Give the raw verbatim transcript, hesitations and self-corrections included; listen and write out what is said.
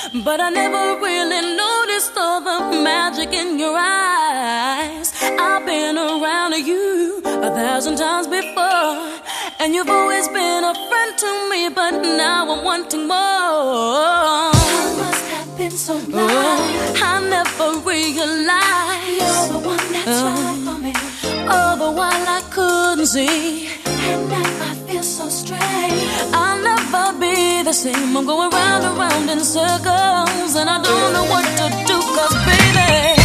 but I never really noticed all the magic in your eyes. I've been around you a thousand times before, and you've always been a friend to me, but now I'm wanting more. I must have been so blind. I never realized you're the one that's uh, right for me. All the while I couldn't see, and now I feel so strange. I'll never be the same. I'm going round and round in circles, and I don't know what to do, 'cause baby,